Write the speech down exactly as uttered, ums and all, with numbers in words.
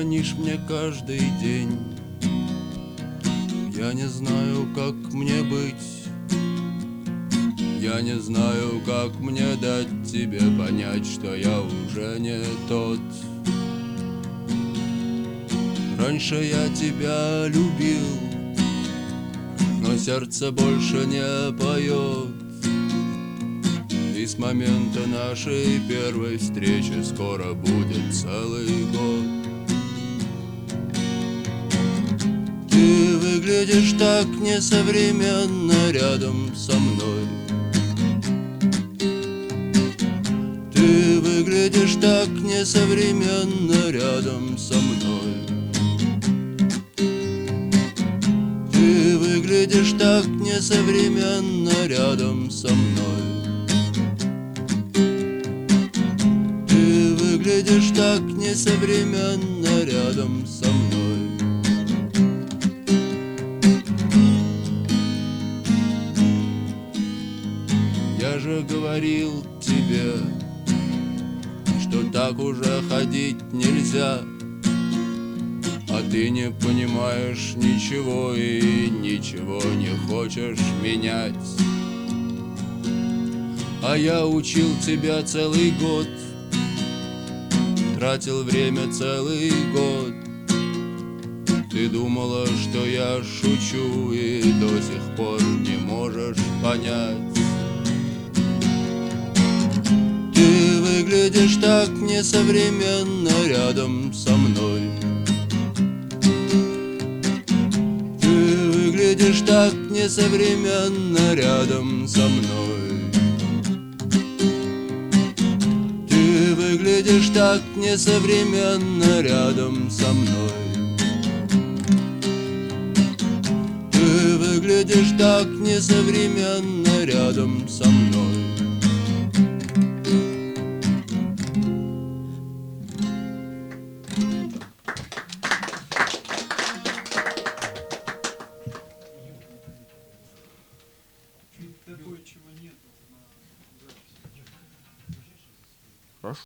звонишь мне каждый день. Я не знаю, как мне быть. Я не знаю, как мне дать тебе понять, что я уже не тот. Раньше я тебя любил, но сердце больше не поет. И с момента нашей первой встречи скоро будет целый год. Ты выглядишь так несовременно рядом со мной. Ты выглядишь так несовременно рядом со мной. Ты выглядишь так несовременно рядом со мной. Ты выглядишь так несовременно рядом со мной. Я же говорил тебе, что так уже ходить нельзя, а ты не понимаешь ничего и ничего не хочешь менять. А я учил тебя целый год, тратил время целый год. Ты думала, что я шучу, и до сих пор не можешь понять. Ты выглядишь так несовременно рядом со мной. Ты выглядишь так несовременно рядом со мной. Ты выглядишь так несовременно рядом со мной. Ты выглядишь так несовременно